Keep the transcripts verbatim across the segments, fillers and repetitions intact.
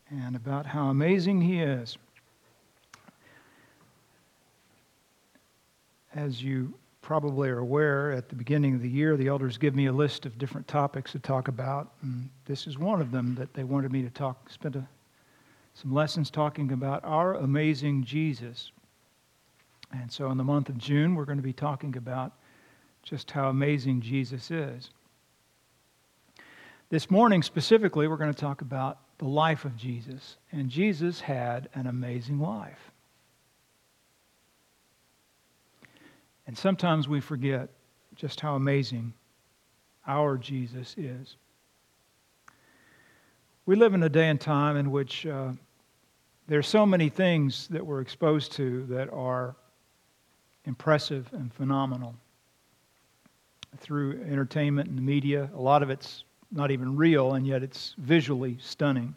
and about how amazing He is. As you probably are aware, at the beginning of the year, the elders give me a list of different topics to talk about, and this is one of them that they wanted me to talk, spend a, some lessons talking about our amazing Jesus. And so in the month of June, we're going to be talking about just how amazing Jesus is. This morning specifically, we're going to talk about the life of Jesus, and Jesus had an amazing life. And sometimes we forget just how amazing our Jesus is. We live in a day and time in which uh, there are so many things that we're exposed to that are impressive and phenomenal. Through entertainment and the media, a lot of it's not even real, and yet it's visually stunning.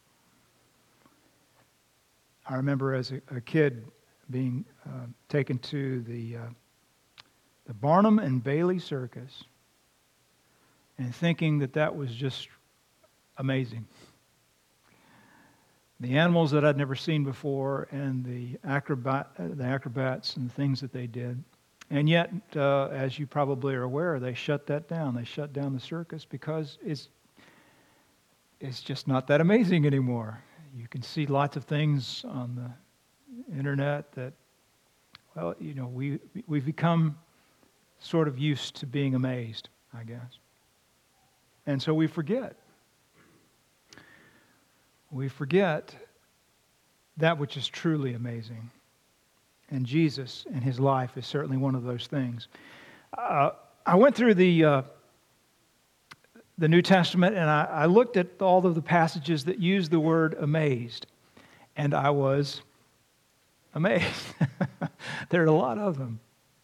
I remember as a, a kid being uh, taken to the uh, the Barnum and Bailey Circus and thinking that that was just amazing. The animals that I'd never seen before, and the acrobat, the acrobats and the things that they did. And yet, uh, as you probably are aware, they shut that down. They shut down the circus because it's it's just not that amazing anymore. You can see lots of things on the internet that, well, you know, we we've become sort of used to being amazed, I guess. And so we forget. We forget that which is truly amazing. And Jesus and His life is certainly one of those things. Uh, I went through the uh, the New Testament, and I, I looked at all of the passages that use the word amazed, and I was amazed. There are a lot of them.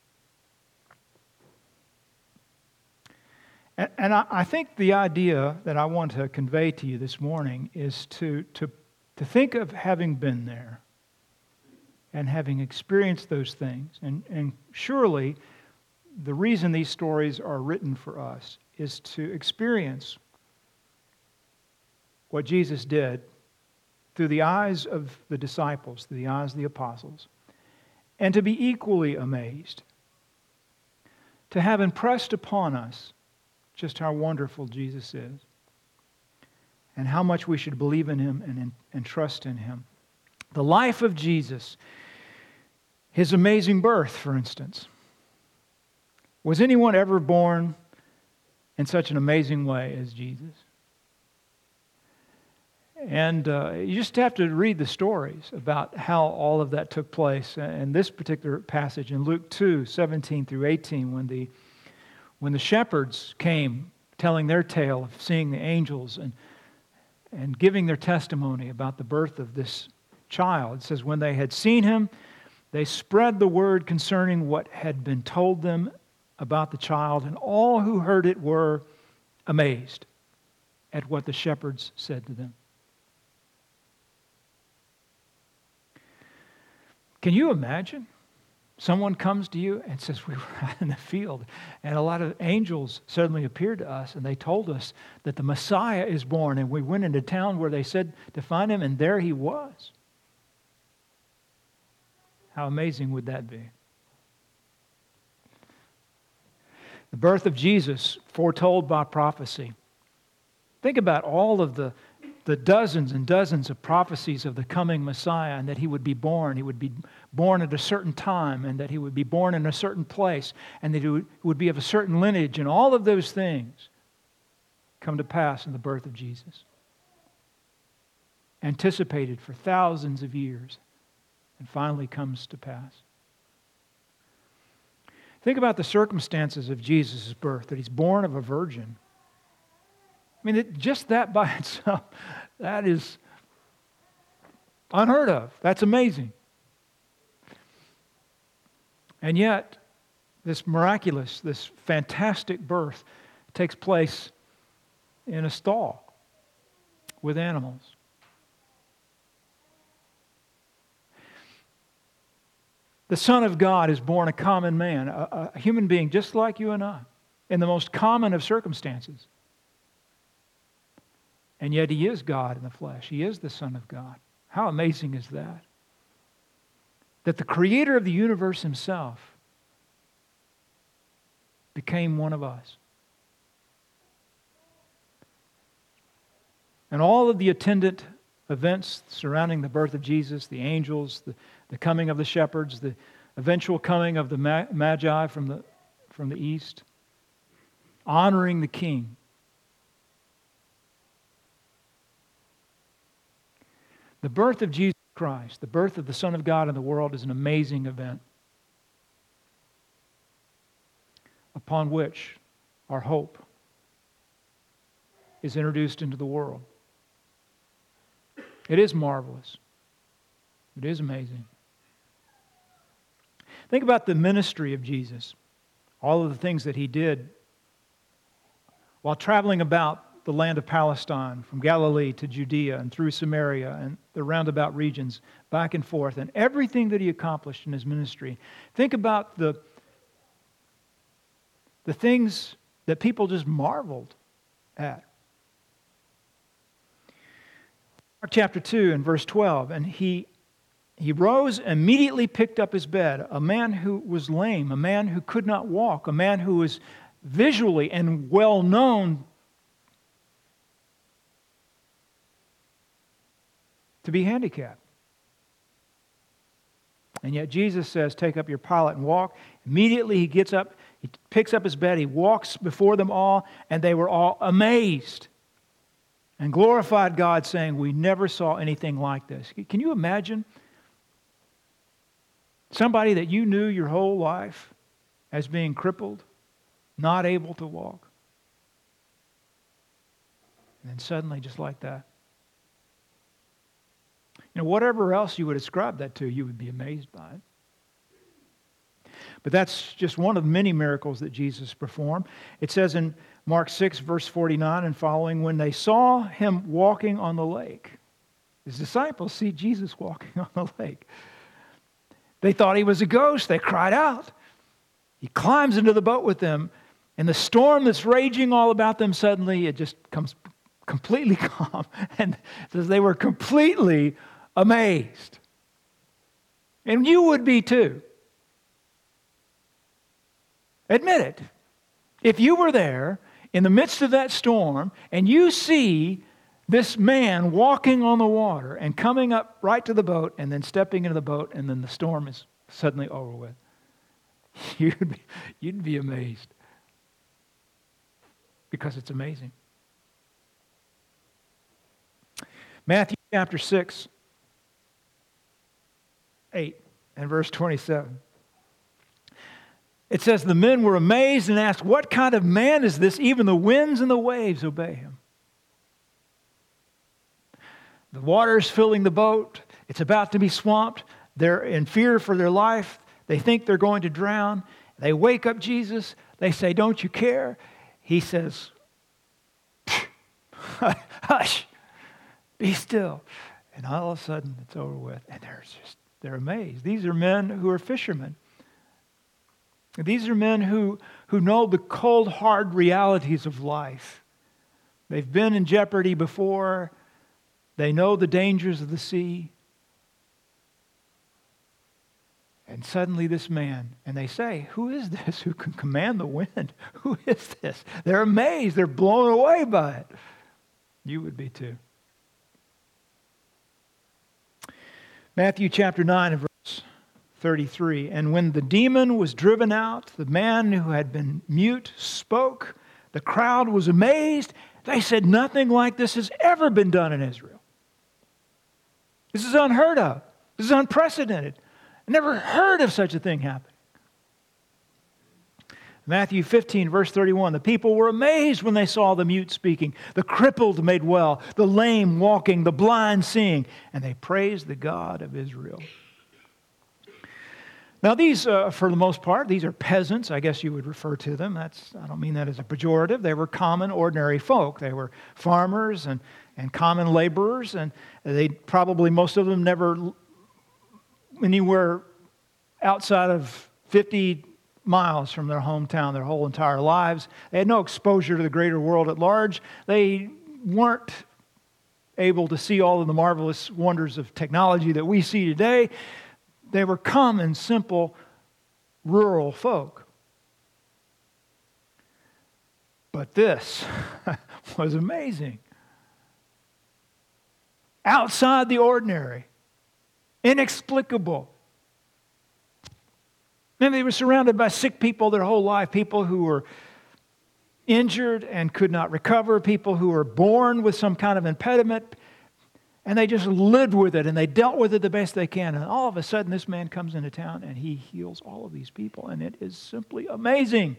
And, and I, I think the idea that I want to convey to you this morning is to, to, to think of having been there and having experienced those things. And, and surely the reason these stories are written for us is to experience what Jesus did through the eyes of the disciples, through the eyes of the apostles, and to be equally amazed, to have impressed upon us just how wonderful Jesus is and how much we should believe in Him and, and, and trust in Him. The life of Jesus, His amazing birth, for instance. Was anyone ever born in such an amazing way as Jesus? And uh, you just have to read the stories about how all of that took place. And this particular passage in Luke two, seventeen through eighteen, when the when the shepherds came telling their tale of seeing the angels and and giving their testimony about the birth of this child, it says, when they had seen Him, they spread the word concerning what had been told them about the child, and all who heard it were amazed at what the shepherds said to them. Can you imagine? Someone comes to you and says, we were out in the field, and a lot of angels suddenly appeared to us, and they told us that the Messiah is born, and we went into town where they said to find Him, and there He was. How amazing would that be? The birth of Jesus, foretold by prophecy. Think about all of the, the dozens and dozens of prophecies of the coming Messiah, and that He would be born. He would be born at a certain time, and that He would be born in a certain place, and that He would, would be of a certain lineage, and all of those things come to pass in the birth of Jesus. Anticipated for thousands of years, and finally comes to pass. Think about the circumstances of Jesus' birth, that He's born of a virgin. I mean, it, just that by itself, that is unheard of. That's amazing. And yet, this miraculous, this fantastic birth takes place in a stall with animals. The Son of God is born a common man, a, a human being just like you and I, in the most common of circumstances. And yet he is God in the flesh. He is the Son of God. How amazing is that? That the creator of the universe himself became one of us. And all of the attendant events surrounding the birth of Jesus, the angels, the, the coming of the shepherds, the eventual coming of the Magi from the, from the east, honoring the King. The birth of Jesus Christ, the birth of the Son of God in the world, is an amazing event upon which our hope is introduced into the world. It is marvelous. It is amazing. Think about the ministry of Jesus, all of the things that he did while traveling about the land of Palestine, from Galilee to Judea and through Samaria and the roundabout regions, back and forth, and everything that he accomplished in his ministry. Think about the, the things that people just marveled at. Mark chapter two and verse twelve, and he he rose, immediately picked up his bed, a man who was lame, a man who could not walk, a man who was visually and well known to be handicapped. And yet Jesus says, take up your pallet and walk. Immediately he gets up, he picks up his bed, he walks before them all, and they were all amazed and glorified God, saying, we never saw anything like this. Can you imagine somebody that you knew your whole life as being crippled, not able to walk? And then suddenly, just like that. You know, whatever else you would ascribe that to, you would be amazed by it. But that's just one of many miracles that Jesus performed. It says in Mark six, verse forty-nine and following, when they saw him walking on the lake, his disciples see Jesus walking on the lake. They thought he was a ghost. They cried out. He climbs into the boat with them, and the storm that's raging all about them, suddenly it just comes completely calm. And it says they were completely amazed. And you would be too. Admit it. If you were there in the midst of that storm and you see this man walking on the water and coming up right to the boat and then stepping into the boat and then the storm is suddenly over with, you'd be, you'd be amazed. Because it's amazing. Matthew chapter six, eight and verse twenty-seven. It says, the men were amazed and asked, what kind of man is this? Even the winds and the waves obey him. The water is filling the boat. It's about to be swamped. They're in fear for their life. They think they're going to drown. They wake up Jesus. They say, don't you care? He says, hush, be still. And all of a sudden, it's over with. And they're just, they're amazed. These are men who are fishermen. These are men who, who know the cold, hard realities of life. They've been in jeopardy before. They know the dangers of the sea. And suddenly this man, and they say, who is this who can command the wind? Who is this? They're amazed. They're blown away by it. You would be too. Matthew chapter nine and verse thirty-three. And when the demon was driven out, the man who had been mute spoke. The crowd was amazed. They said, nothing like this has ever been done in Israel. This is unheard of. This is unprecedented. I never heard of such a thing happening. Matthew fifteen, verse thirty-one. The people were amazed when they saw the mute speaking, the crippled made well, the lame walking, the blind seeing, and they praised the God of Israel. Now these, uh, for the most part, these are peasants, I guess you would refer to them. That's I don't mean that as a pejorative. They were common, ordinary folk. They were farmers and, and common laborers, and they probably, most of them never anywhere outside of fifty miles from their hometown their whole entire lives. They had no exposure to the greater world at large. They weren't able to see all of the marvelous wonders of technology that we see today. They were common, simple, rural folk. But this was amazing. Outside the ordinary. Inexplicable. And they were surrounded by sick people their whole life, people who were injured and could not recover, people who were born with some kind of impediment, and they just lived with it and they dealt with it the best they can. And all of a sudden, this man comes into town and he heals all of these people, and it is simply amazing.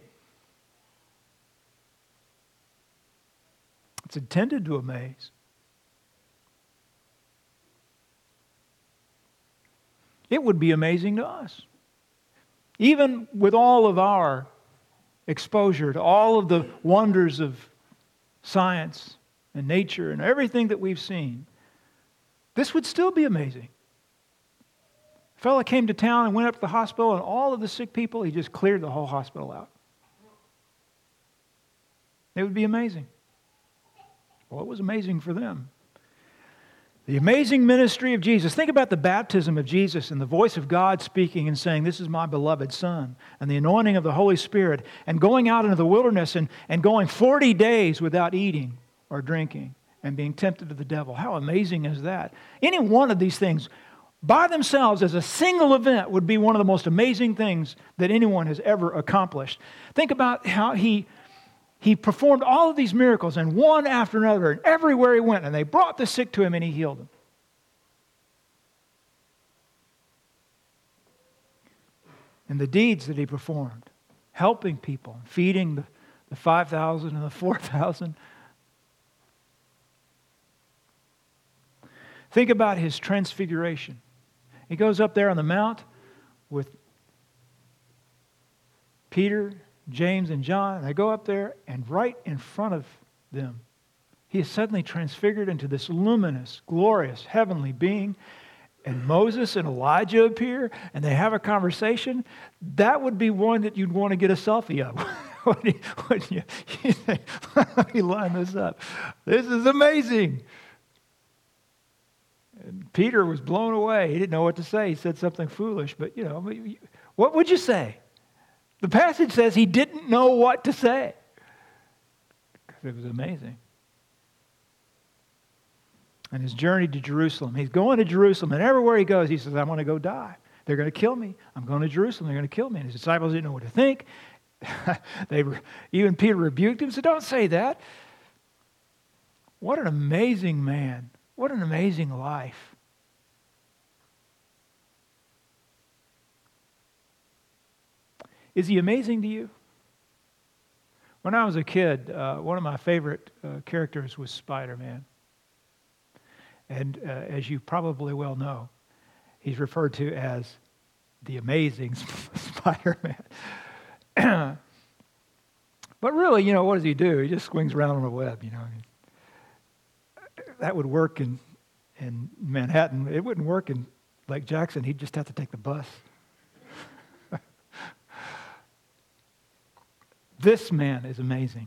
It's intended to amaze. It would be amazing to us. Even with all of our exposure to all of the wonders of science and nature and everything that we've seen, this would still be amazing. A fellow came to town and went up to the hospital, and all of the sick people, he just cleared the whole hospital out. It would be amazing. Well, it was amazing for them. The amazing ministry of Jesus. Think about the baptism of Jesus and the voice of God speaking and saying, "This is my beloved Son," and the anointing of the Holy Spirit, and going out into the wilderness and, and going forty days without eating or drinking and being tempted of the devil. How amazing is that? Any one of these things by themselves as a single event would be one of the most amazing things that anyone has ever accomplished. Think about how he He performed all of these miracles, and one after another, and everywhere he went, and they brought the sick to him, and he healed them. And the deeds that he performed, helping people, feeding the, the five thousand and the four thousand. Think about his transfiguration. He goes up there on the mount with Peter, James and John. They go up there, and right in front of them, he is suddenly transfigured into this luminous, glorious, heavenly being. And Moses and Elijah appear, and they have a conversation. That would be one that you'd want to get a selfie of. Wouldn't you? You think, let me line this up. This is amazing. And Peter was blown away. He didn't know what to say. He said something foolish, but you know, what would you say? The passage says he didn't know what to say. Because it was amazing. And his journey to Jerusalem. He's going to Jerusalem, and everywhere he goes, he says, "I'm going to go die. They're going to kill me. I'm going to Jerusalem. They're going to kill me." And his disciples didn't know what to think. they were, even Peter rebuked him, said, "Don't say that." What an amazing man. What an amazing life. Is he amazing to you? When I was a kid, uh, one of my favorite uh, characters was Spider-Man. And uh, as you probably well know, he's referred to as the amazing Spider-Man. But really, you know, what does he do? He just swings around on a web, you know. That would work in, in Manhattan. It wouldn't work in Lake Jackson. He'd just have to take the bus. This man is amazing.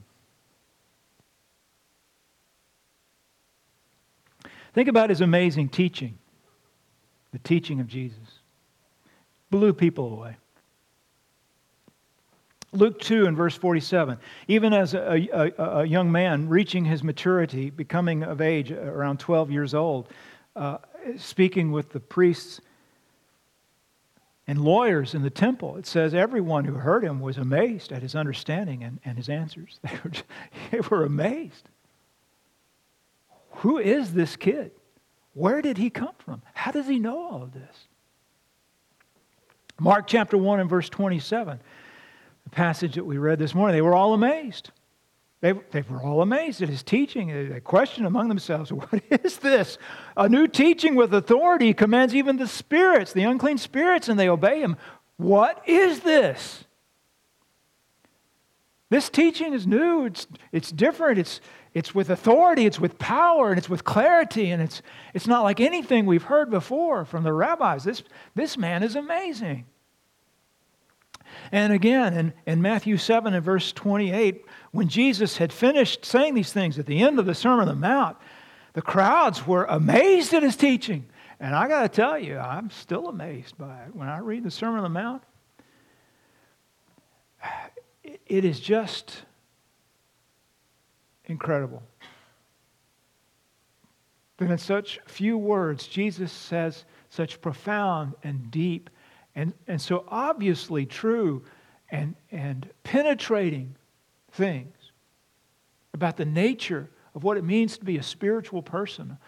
Think about his amazing teaching. The teaching of Jesus. Blew people away. Luke two and verse forty-seven. Even as a, a, a young man reaching his maturity, becoming of age around twelve years old, uh, speaking with the priests and lawyers in the temple, it says everyone who heard him was amazed at his understanding and, and his answers. They were, they were amazed. Who is this kid? Where did he come from? How does he know all of this? Mark chapter one and verse twenty-seven, the passage that we read this morning, they were all amazed. They, they were all amazed at his teaching. They, they questioned among themselves, "What is this? A new teaching with authority commands even the spirits, the unclean spirits, and they obey him. What is this?" This teaching is new. It's, it's different. It's, it's with authority. It's with power. And it's with clarity. And it's, it's not like anything we've heard before from the rabbis. This, this man is amazing. And again, in, in Matthew seven and verse twenty-eight, when Jesus had finished saying these things at the end of the Sermon on the Mount, The crowds were amazed at his teaching. And I got to tell you, I'm still amazed by it. When I read the Sermon on the Mount, it is just incredible that in such few words, Jesus says such profound and deep and, and so obviously true and, and penetrating things about the nature of what it means to be a spiritual person,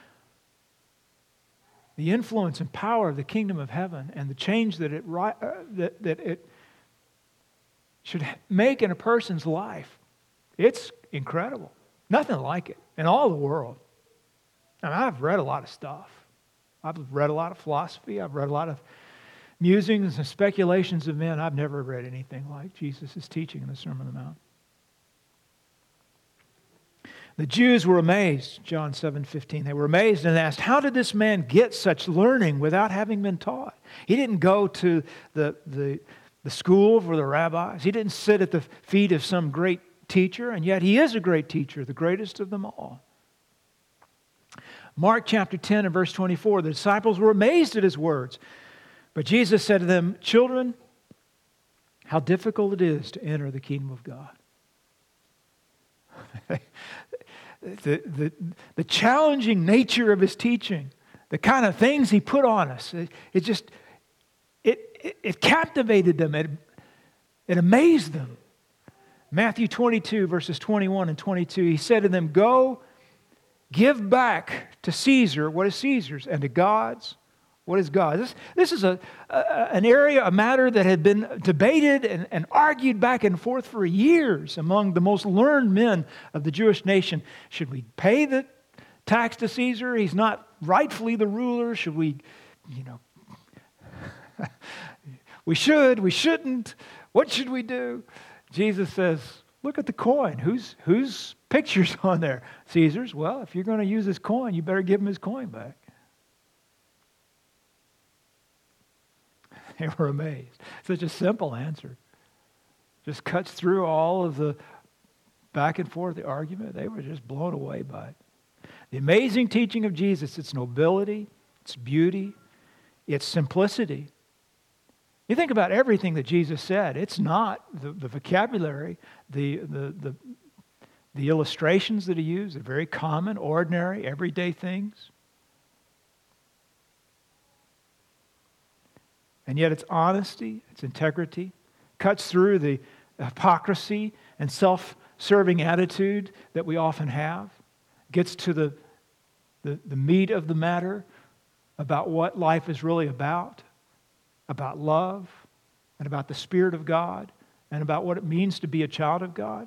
the influence and power of the kingdom of heaven, and the change that it, uh, that, that it should make in a person's life. It's incredible. Nothing like it in all the world. I mean, I've read a lot of stuff. I've read a lot of philosophy. I've read a lot of musings and speculations of men. I've never read anything like Jesus' teaching in the Sermon on the Mount. The Jews were amazed, John seven fifteen. They were amazed and asked, how did this man get such learning without having been taught? He didn't go to the, the, the school for the rabbis. He didn't sit at the feet of some great teacher, and yet he is a great teacher, the greatest of them all. Mark chapter ten and verse twenty-four, the disciples were amazed at his words. But Jesus said to them, children, how difficult it is to enter the kingdom of God. The, the, the challenging nature of his teaching, the kind of things he put on us, it, it just, it, it, it captivated them, it, it amazed them. Matthew twenty-two, verses twenty-one and twenty-two, he said to them, go, give back to Caesar what is Caesar's, and to God's what is God's. This, this is a, a, an area, a matter that had been debated and, and argued back and forth for years among the most learned men of the Jewish nation. Should we pay the tax to Caesar? He's not rightfully the ruler. Should we, you know, we should, we shouldn't. What should we do? Jesus says, look at the coin. Whose whose picture's on there? Caesar's. Well, if you're going to use his coin, you better give him his coin back. They were amazed. Such a simple answer. Just cuts through all of the back and forth, the argument. They were just blown away by it. The amazing teaching of Jesus, its nobility, its beauty, its simplicity. You think about everything that Jesus said. It's not the, the vocabulary, the, the, the, the illustrations that he used, are very common, ordinary, everyday things. And yet its honesty, its integrity, cuts through the hypocrisy and self-serving attitude that we often have, gets to the, the, the meat of the matter about what life is really about, about love, and about the Spirit of God, and about what it means to be a child of God.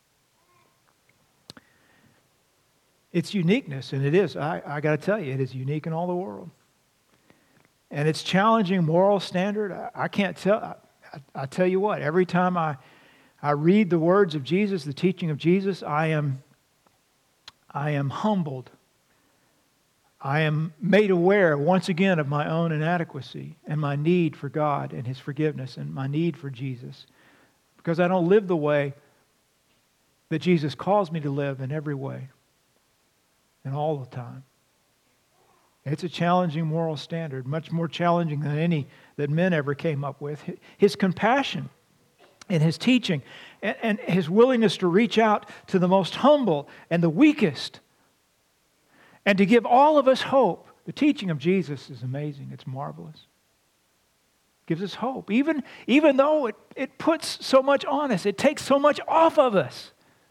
Its uniqueness, and it is, I, I got to tell you, it is unique in all the world. And its challenging moral standard, I, I can't tell, I, I, I tell you what, every time I, I read the words of Jesus, the teaching of Jesus, I am, I am humbled. I am made aware once again of my own inadequacy and my need for God and His forgiveness and my need for Jesus. Because I don't live the way that Jesus calls me to live in every way and all the time. It's a challenging moral standard, much more challenging than any that men ever came up with. His compassion and His teaching and, and His willingness to reach out to the most humble and the weakest and to give all of us hope. The teaching of Jesus is amazing. It's marvelous. It gives us hope. Even, even though it, it puts so much on us, it takes so much off of us.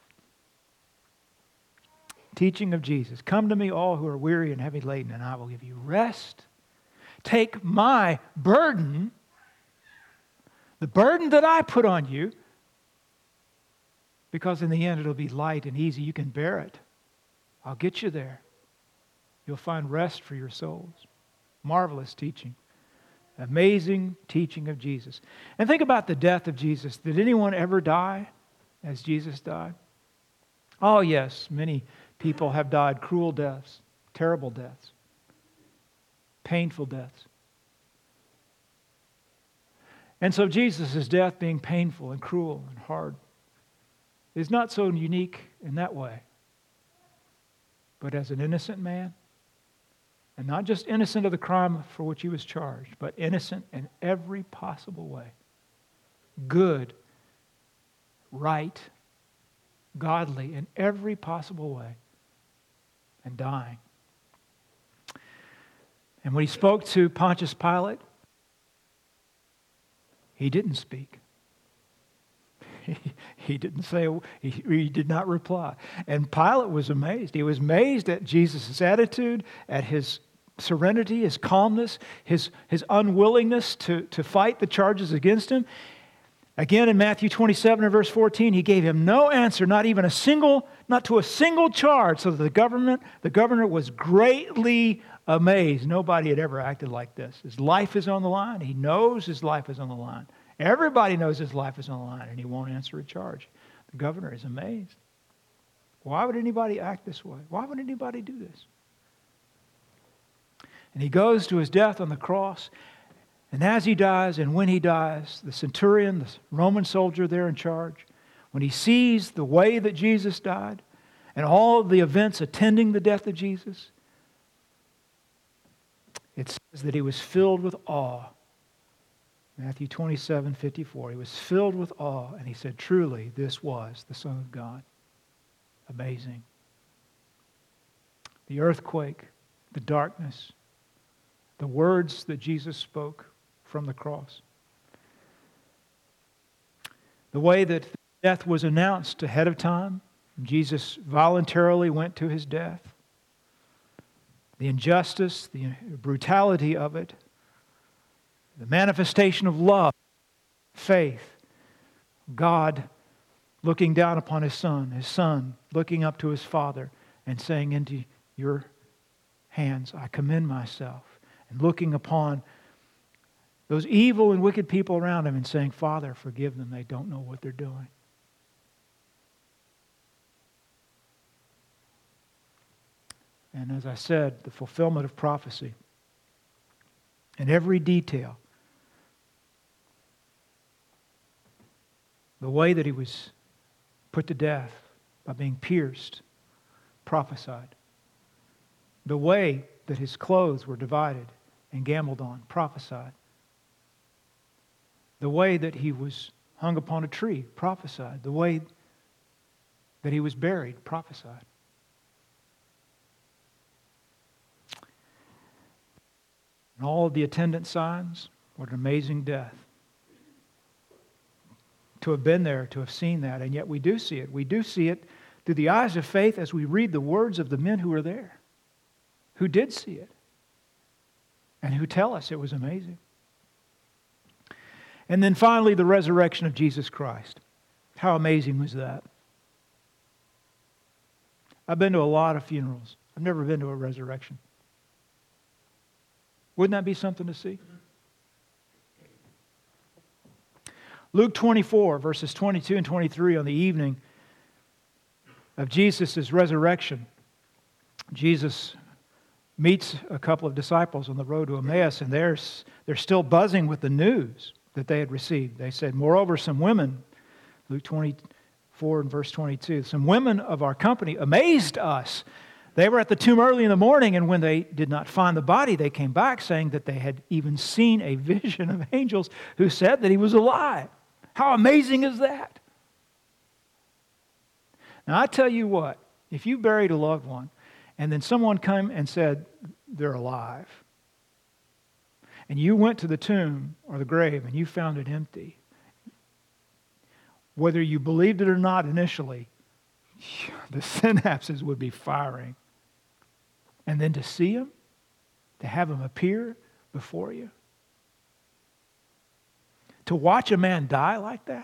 Teaching of Jesus. Come to me all who are weary and heavy laden, and I will give you rest. Take my burden, the burden that I put on you, because in the end it'll be light and easy. You can bear it. I'll get you there. You'll find rest for your souls. Marvelous teaching. Amazing teaching of Jesus. And think about the death of Jesus. Did anyone ever die as Jesus died? Oh yes, many people have died cruel deaths, terrible deaths, painful deaths. And so Jesus' death being painful and cruel and hard is not so unique in that way. but as an innocent man. And not just innocent of the crime for which he was charged, but innocent in every possible way. Good, right, godly in every possible way. And dying. And when he spoke to Pontius Pilate, he didn't speak. He, he didn't say, he, he did not reply. And Pilate was amazed. He was amazed at Jesus' attitude, at his serenity, his calmness, his, his unwillingness to, to fight the charges against him. Again, in Matthew twenty-seven and verse fourteen, he gave him no answer, not even a single, not to a single charge, so that the government, the governor was greatly amazed. Nobody had ever acted like this. His life is on the line. He knows his life is on the line. Everybody knows his life is on the line, and he won't answer a charge. The governor is amazed. Why would anybody act this way? Why would anybody do this? And he goes to his death on the cross. And as he dies and when he dies, the centurion, the Roman soldier there in charge, when he sees the way that Jesus died and all of the events attending the death of Jesus, it says that he was filled with awe. Matthew twenty-seven fifty-four. He was filled with awe, and he said, truly, this was the Son of God. Amazing. The earthquake, the darkness, the words that Jesus spoke from the cross. The way that death was announced ahead of time, Jesus voluntarily went to his death. The injustice, the brutality of it, the manifestation of love, faith, God looking down upon his Son, his Son looking up to his Father and saying, into your hands I commend myself, and looking upon those evil and wicked people around him and saying, Father, forgive them. They don't know what they're doing. And as I said, the fulfillment of prophecy in every detail. The way that he was put to death by being pierced, prophesied. The way that his clothes were divided and gambled on, prophesied. The way that he was hung upon a tree, prophesied. The way that he was buried, prophesied. And all of the attendant signs, what an amazing death. To have been there, to have seen that, and yet we do see it. We do see it through the eyes of faith as we read the words of the men who were there, who did see it, and who tell us it was amazing. And then finally, the resurrection of Jesus Christ. How amazing was that? I've been to a lot of funerals. I've never been to a resurrection. Wouldn't that be something to see? Luke twenty-four, verses twenty-two and twenty-three, on the evening of Jesus' resurrection, Jesus meets a couple of disciples on the road to Emmaus, and they're, they're still buzzing with the news that they had received. They said, moreover, some women, Luke twenty-four and verse twenty-two, some women of our company amazed us. They were at the tomb early in the morning, and when they did not find the body, they came back saying that they had even seen a vision of angels who said that he was alive. How amazing is that? Now, I tell you what, if you buried a loved one and then someone came and said they're alive, and you went to the tomb or the grave and you found it empty, whether you believed it or not initially, the synapses would be firing. And then to see him, to have him appear before you, to watch a man die like that,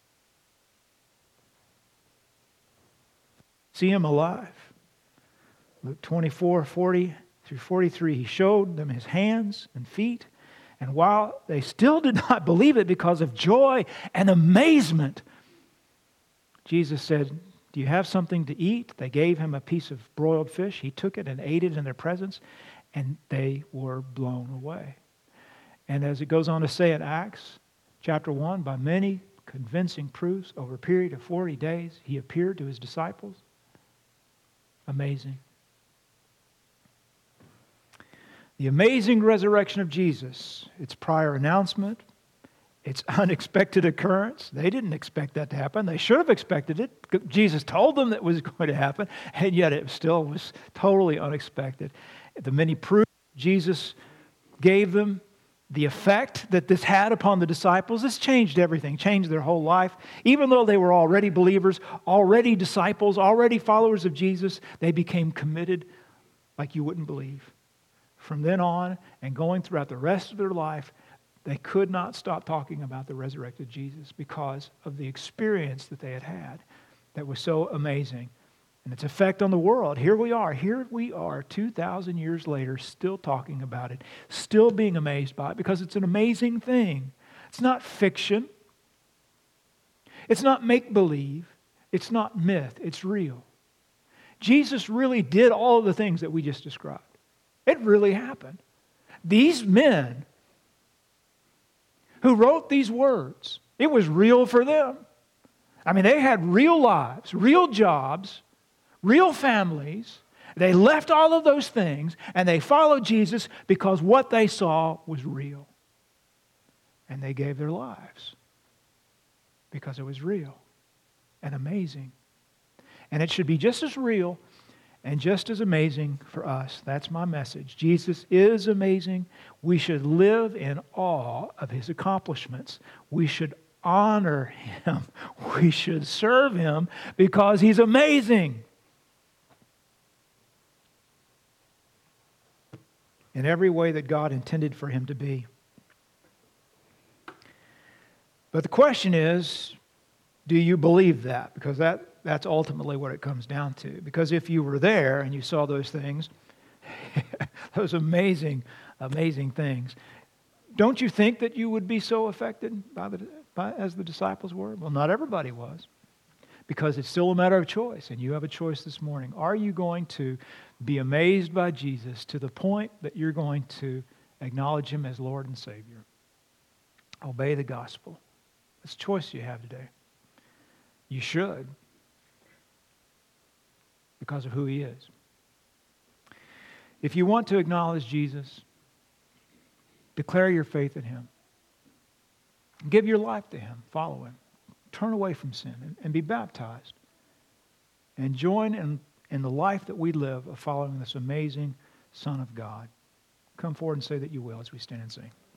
see him alive. Luke twenty-four, forty through forty-three, he showed them his hands and feet, and while they still did not believe it because of joy and amazement, Jesus said, do you have something to eat? They gave him a piece of broiled fish. He took it and ate it in their presence, and they were blown away. And as it goes on to say in Acts chapter one, by many convincing proofs over a period of forty days, he appeared to his disciples. Amazing. The amazing resurrection of Jesus, its prior announcement, its unexpected occurrence. They didn't expect that to happen. They should have expected it. Jesus told them that it was going to happen, and yet it still was totally unexpected. The many proofs Jesus gave them, the effect that this had upon the disciples, this changed everything, changed their whole life. Even though they were already believers, already disciples, already followers of Jesus, they became committed like you wouldn't believe. From then on and going throughout the rest of their life, they could not stop talking about the resurrected Jesus because of the experience that they had had that was so amazing and its effect on the world. Here we are. Here we are two thousand years later still talking about it, still being amazed by it because it's an amazing thing. It's not fiction. It's not make-believe. It's not myth. It's real. Jesus really did all of the things that we just described. It really happened. These men who wrote these words, it was real for them. I mean, they had real lives, real jobs, real families. They left all of those things and they followed Jesus because what they saw was real. And they gave their lives because it was real and amazing. And it should be just as real and just as amazing for us. That's my message. Jesus is amazing. We should live in awe of His accomplishments. We should honor Him. We should serve Him because He's amazing. In every way that God intended for Him to be. But the question is, do you believe that? Because that That's ultimately what it comes down to. Because if you were there and you saw those things, those amazing, amazing things, don't you think that you would be so affected by the, by, as the disciples were? Well, not everybody was. Because it's still a matter of choice, and you have a choice this morning. Are you going to be amazed by Jesus to the point that you're going to acknowledge Him as Lord and Savior? Obey the gospel. It's a choice you have today. You should. Because of who He is. If you want to acknowledge Jesus, declare your faith in Him. Give your life to Him. Follow Him. Turn away from sin and, and be baptized. And join in, in the life that we live of following this amazing Son of God. Come forward and say that you will as we stand and sing.